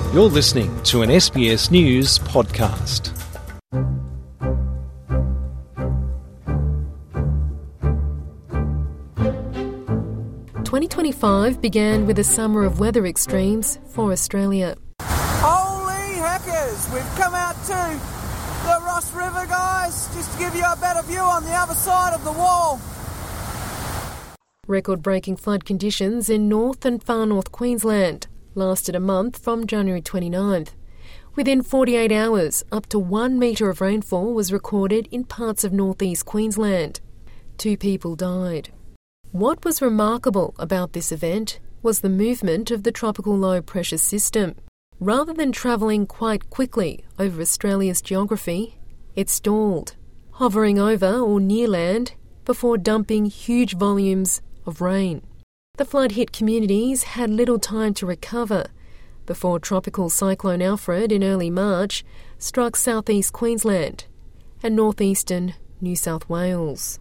You're listening to an SBS News podcast. "2025 began with a summer of weather extremes for Australia. Holy heckers, we've come out to the Ross River, guys, just to give you a better view on the other side of the wall. Record-breaking flood conditions in North and Far North Queensland lasted a month from January 29th. Within 48 hours, up to 1 metre of rainfall was recorded in parts of northeast Queensland. 2 people died. What was remarkable about this event was the movement of the tropical low-pressure system. Rather than travelling quite quickly over Australia's geography, it stalled, hovering over or near land before dumping huge volumes of rain. The flood-hit communities had little time to recover before Tropical Cyclone Alfred in early March struck southeast Queensland and northeastern New South Wales.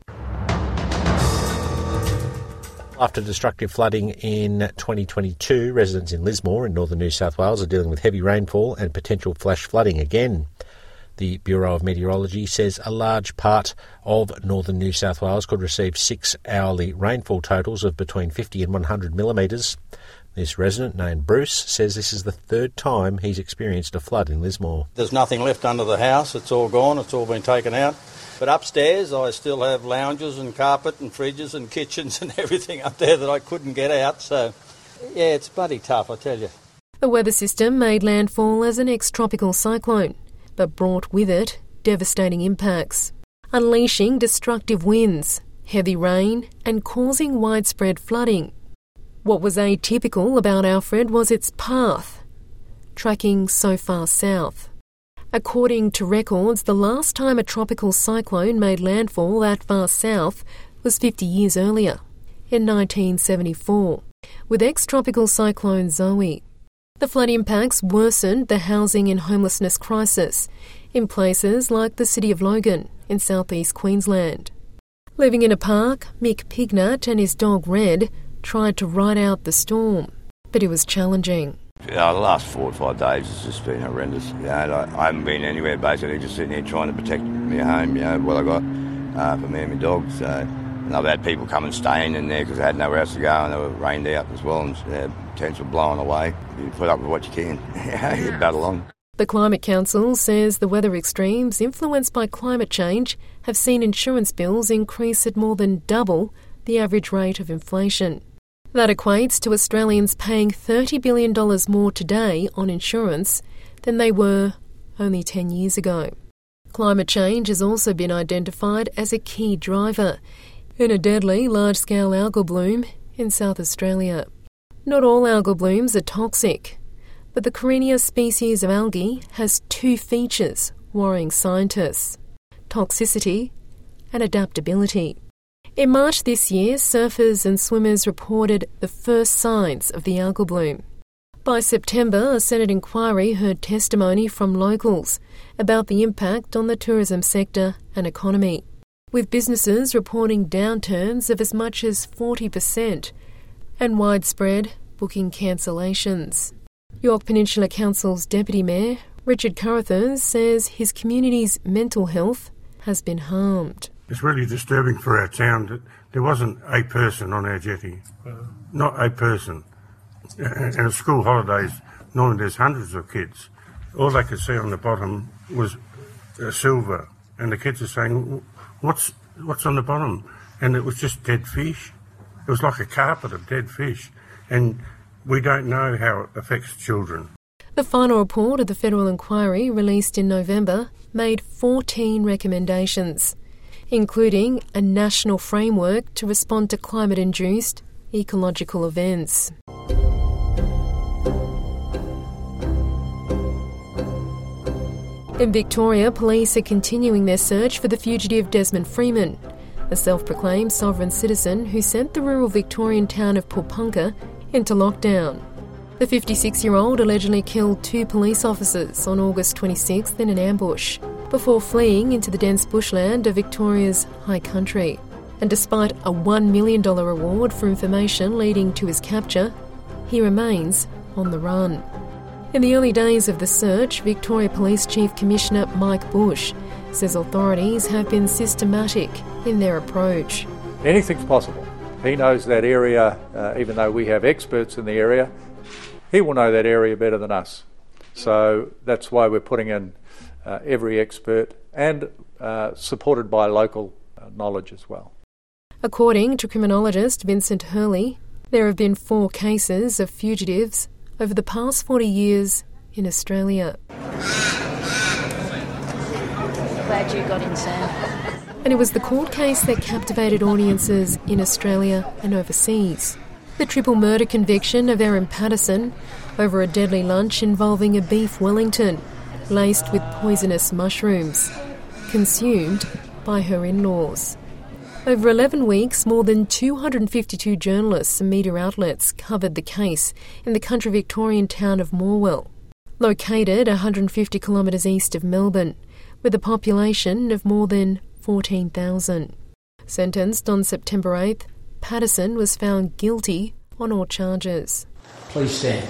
After destructive flooding in 2022, residents in Lismore in northern New South Wales are dealing with heavy rainfall and potential flash flooding again. The Bureau of Meteorology says a large part of northern New South Wales could receive 6 hourly rainfall totals of between 50 and 100 millimetres. This resident, named Bruce, says this is the 3rd time he's experienced a flood in Lismore. There's nothing left under the house, it's all gone, it's all been taken out. But upstairs I still have lounges and carpet and fridges and kitchens and everything up there that I couldn't get out, so yeah, it's bloody tough, I tell you. The weather system made landfall as an ex-tropical cyclone, but brought with it devastating impacts, unleashing destructive winds, heavy rain and causing widespread flooding. What was atypical about Alfred was its path, tracking so far south. According to records, the last time a tropical cyclone made landfall that far south was 50 years earlier, in 1974, with ex-tropical cyclone Zoe. The flood impacts worsened the housing and homelessness crisis in places like the city of Logan in southeast Queensland. Living in a park, Mick Pignat and his dog Red tried to ride out the storm, but it was challenging. The last 4 or 5 days has just been horrendous. I haven't been anywhere, basically just sitting here trying to protect my home, what I got for me and my dog. So, and I've had people come and stay in there because they had nowhere else to go and they were rained out as well and tents were blowing away. You put up with what you can. You battle on. The Climate Council says the weather extremes influenced by climate change have seen insurance bills increase at more than double the average rate of inflation. That equates to Australians paying $30 billion more today on insurance than they were only 10 years ago. Climate change has also been identified as a key driver in a deadly large-scale algal bloom in South Australia. Not all algal blooms are toxic, but the Karenia species of algae has 2 features worrying scientists: toxicity and adaptability. In March this year, surfers and swimmers reported the first signs of the algal bloom. By September, a Senate inquiry heard testimony from locals about the impact on the tourism sector and economy, with businesses reporting downturns of as much as 40% and widespread booking cancellations. Yorke Peninsula Council's Deputy Mayor, Richard Carruthers, says his community's mental health has been harmed. It's really disturbing for our town that there wasn't a person on our jetty. Not a person. And at school holidays, normally there's hundreds of kids. All they could see on the bottom was silver. And the kids are saying, what's on the bottom? And it was just dead fish. It was like a carpet of dead fish. And we don't know how it affects children. The final report of the federal inquiry, released in November, made 14 recommendations, including a national framework to respond to climate-induced ecological events. In Victoria, police are continuing their search for the fugitive Desmond Freeman, a self-proclaimed sovereign citizen who sent the rural Victorian town of Poolpunka into lockdown. The 56-year-old allegedly killed 2 police officers on August 26th in an ambush before fleeing into the dense bushland of Victoria's high country. And despite a $1 million reward for information leading to his capture, he remains on the run. In the early days of the search, Victoria Police Chief Commissioner Mike Bush says authorities have been systematic in their approach. Anything's possible. He knows that area, even though we have experts in the area, he will know that area better than us. So that's why we're putting in every expert and supported by local knowledge as well. According to criminologist Vincent Hurley, there have been 4 cases of fugitives over the past 40 years in Australia. Glad you got in, Sam. And it was the court case that captivated audiences in Australia and overseas. The triple murder conviction of Erin Patterson over a deadly lunch involving a beef Wellington laced with poisonous mushrooms, consumed by her in-laws. Over 11 weeks, more than 252 journalists and media outlets covered the case in the country Victorian town of Morwell, located 150 kilometres east of Melbourne, with a population of more than 14,000. Sentenced on September 8th, Patterson was found guilty on all charges. Please stand.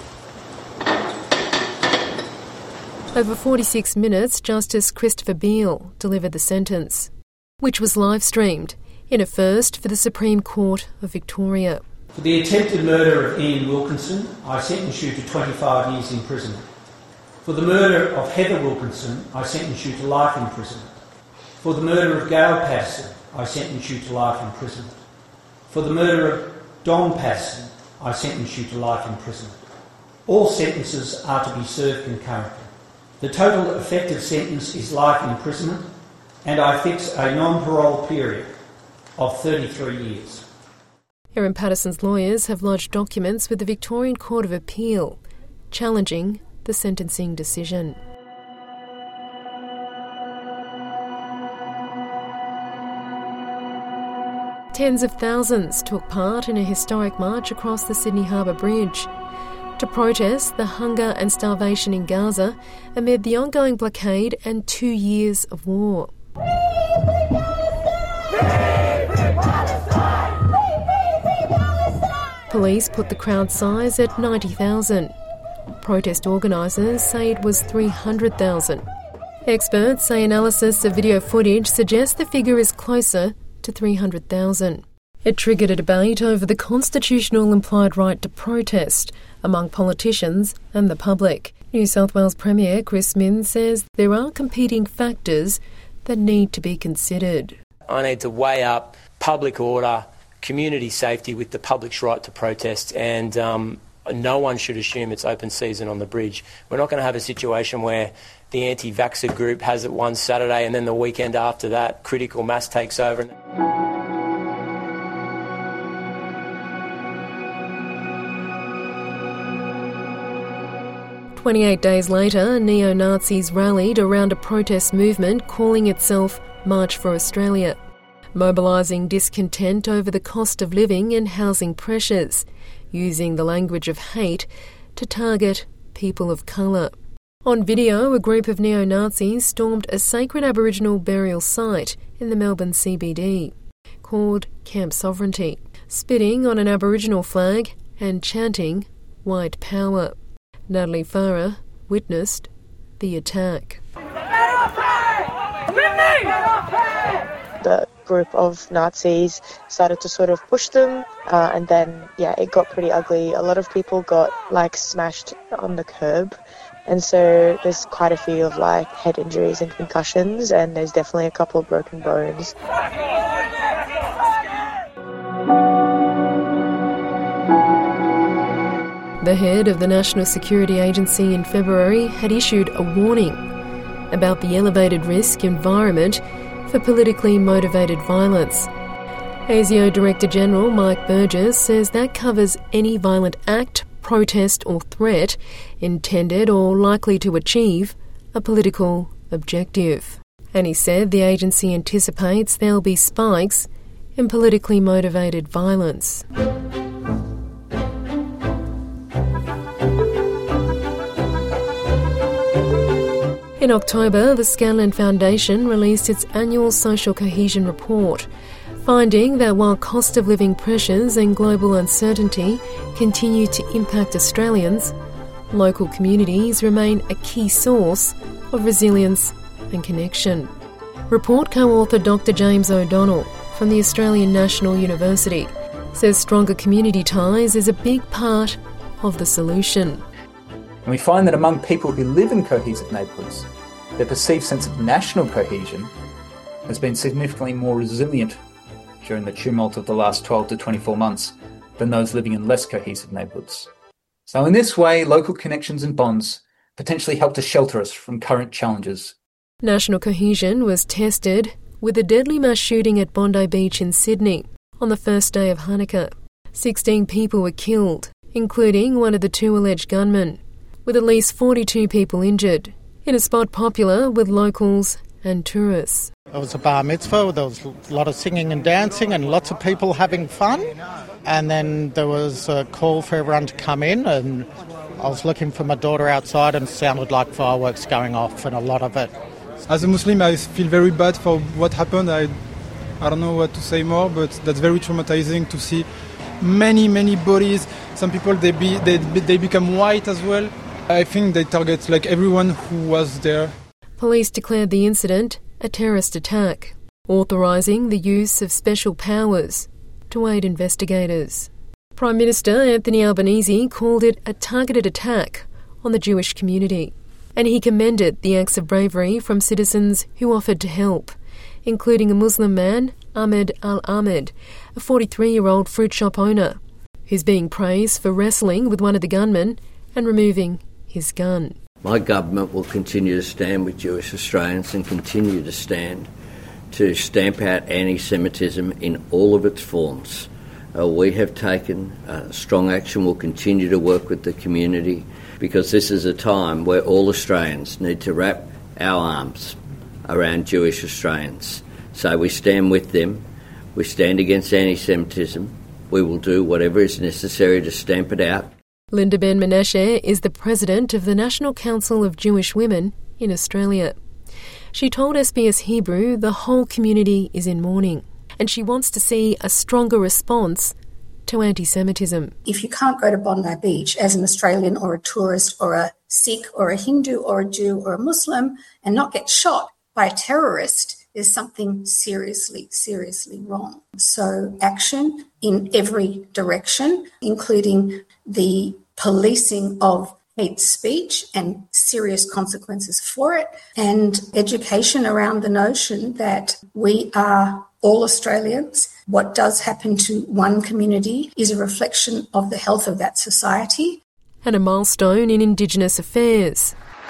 Over 46 minutes, Justice Christopher Beale delivered the sentence, which was live-streamed in a first for the Supreme Court of Victoria. For the attempted murder of Ian Wilkinson, I sentence you to 25 years imprisonment. For the murder of Heather Wilkinson, I sentence you to life imprisonment. For the murder of Gail Patterson, I sentence you to life imprisonment. For the murder of Don Patterson, I sentence you to life imprisonment. All sentences are to be served concurrently. The total effective sentence is life imprisonment, and I fix a non-parole period of 33 years. Erin Patterson's lawyers have lodged documents with the Victorian Court of Appeal, challenging the sentencing decision. Tens of thousands took part in a historic march across the Sydney Harbour Bridge to protest the hunger and starvation in Gaza amid the ongoing blockade and 2 years of war. Police put the crowd size at 90,000. Protest organisers say it was 300,000. Experts say analysis of video footage suggests the figure is closer to 300,000. It triggered a debate over the constitutional implied right to protest among politicians and the public. New South Wales Premier Chris Minns says there are competing factors that need to be considered. I need to weigh up public order, community safety with the public's right to protest, and no one should assume it's open season on the bridge. We're not going to have a situation where the anti-vaxxer group has it one Saturday and then the weekend after that critical mass takes over. 28 days later, neo-Nazis rallied around a protest movement calling itself March for Australia, mobilising discontent over the cost of living and housing pressures, using the language of hate to target people of colour. On video, a group of neo-Nazis stormed a sacred Aboriginal burial site in the Melbourne CBD, called Camp Sovereignty, spitting on an Aboriginal flag and chanting White Power. Natalie Farah witnessed the attack. The group of Nazis started to sort of push them, and then, it got pretty ugly. A lot of people got, smashed on the curb, and so there's quite a few of, head injuries and concussions, and there's definitely a couple of broken bones. The head of the National Security Agency in February had issued a warning about the elevated risk environment for politically motivated violence. ASIO Director General Mike Burgess says that covers any violent act, protest or threat intended or likely to achieve a political objective. And he said the agency anticipates there'll be spikes in politically motivated violence. In October, the Scanlon Foundation released its annual Social Cohesion Report, finding that while cost of living pressures and global uncertainty continue to impact Australians, Local communities remain a key source of resilience and connection. Report co-author Dr. James O'Donnell from the Australian National University says stronger community ties is a big part of the solution. And we find that among people who live in cohesive neighbourhoods, their perceived sense of national cohesion has been significantly more resilient during the tumult of the last 12 to 24 months than those living in less cohesive neighbourhoods. So in this way, local connections and bonds potentially help to shelter us from current challenges. National cohesion was tested with a deadly mass shooting at Bondi Beach in Sydney on the first day of Hanukkah. 16 people were killed, including one of the 2 alleged gunmen, with at least 42 people injured, in a spot popular with locals and tourists. It was a bar mitzvah. There was a lot of singing and dancing and lots of people having fun. And then there was a call for everyone to come in, and I was looking for my daughter outside and it sounded like fireworks going off, and a lot of it. As a Muslim, I feel very bad for what happened. I don't know what to say more, but that's very traumatizing to see many bodies. Some people, they become white as well. I think they target like everyone who was there. Police declared the incident a terrorist attack, authorising the use of special powers to aid investigators. Prime Minister Anthony Albanese called it a targeted attack on the Jewish community, and he commended the acts of bravery from citizens who offered to help, including a Muslim man, Ahmed Al-Ahmed, a 43-year-old fruit shop owner, who's being praised for wrestling with one of the gunmen and removing his gun. My government will continue to stand with Jewish Australians and continue to stand to stamp out anti-Semitism in all of its forms. We have taken strong action. We'll continue to work with the community because this is a time where all Australians need to wrap our arms around Jewish Australians. So we stand with them. We stand against anti-Semitism. We will do whatever is necessary to stamp it out. Linda Ben-Menashe is the president of the National Council of Jewish Women in Australia. She told SBS Hebrew the whole community is in mourning, and she wants to see a stronger response to anti-Semitism. If you can't go to Bondi Beach as an Australian or a tourist or a Sikh or a Hindu or a Jew or a Muslim and not get shot by a terrorist, there's something seriously wrong. So action in every direction, including the policing of hate speech and serious consequences for it, and education around the notion that we are all Australians. What does happen to one community is a reflection of the health of that society. And a milestone in Indigenous affairs.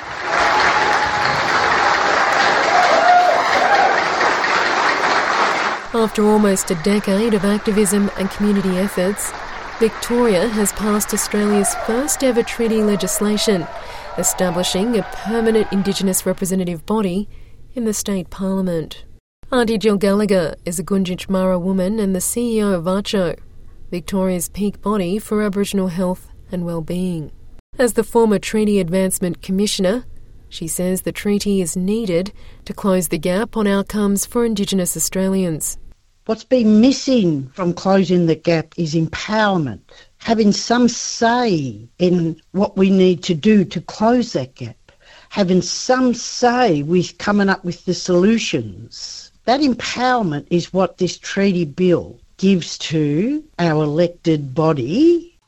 After almost a decade of activism and community efforts, Victoria has passed Australia's first ever treaty legislation, establishing a permanent Indigenous representative body in the state parliament. Auntie Jill Gallagher is a Gunditjmara woman and the CEO of VACCHO, Victoria's peak body for Aboriginal health and well-being. As the former Treaty Advancement Commissioner, she says the treaty is needed to close the gap on outcomes for Indigenous Australians. What's been missing from closing the gap is empowerment, having some say in what we need to do to close that gap, having some say with coming up with the solutions. That empowerment is what this treaty bill gives to our elected body.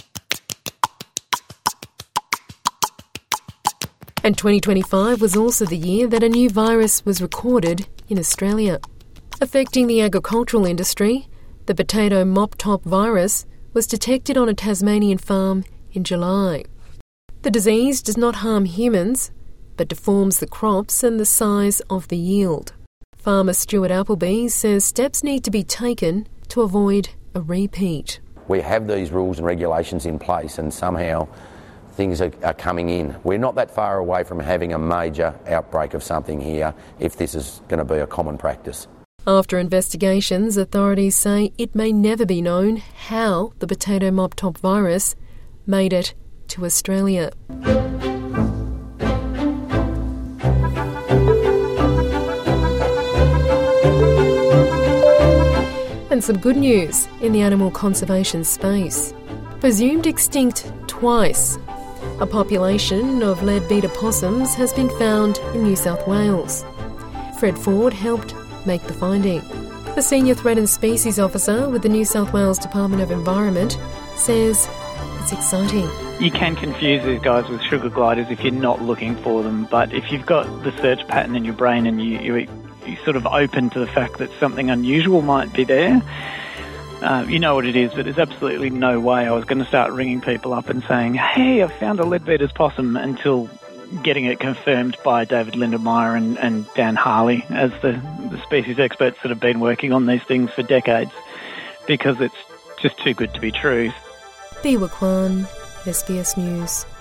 And 2025 was also the year that a new virus was recorded in Australia. Affecting the agricultural industry, the potato mop-top virus was detected on a Tasmanian farm in July. The disease does not harm humans, but deforms the crops and the size of the yield. Farmer Stuart Appleby says steps need to be taken to avoid a repeat. We have these rules and regulations in place and somehow things are coming in. We're not that far away from having a major outbreak of something here if this is going to be a common practice. After investigations, authorities say it may never be known how the potato mop-top virus made it to Australia. And some good news in the animal conservation space. Presumed extinct twice, A population of leadbeater possums has been found in New South Wales. Fred Ford helped make the finding. The Senior Threatened Species Officer with the New South Wales Department of Environment says it's exciting. You can confuse these guys with sugar gliders if you're not looking for them, but if you've got the search pattern in your brain and you're sort of open to the fact that something unusual might be there, you know what it is, but there's absolutely no way I was going to start ringing people up and saying, hey, I found a leadbeater's possum, until getting it confirmed by David Lindenmayer and Dan Harley as the species experts that have been working on these things for decades, because it's just too good to be true. Biwa Kwan, SBS News.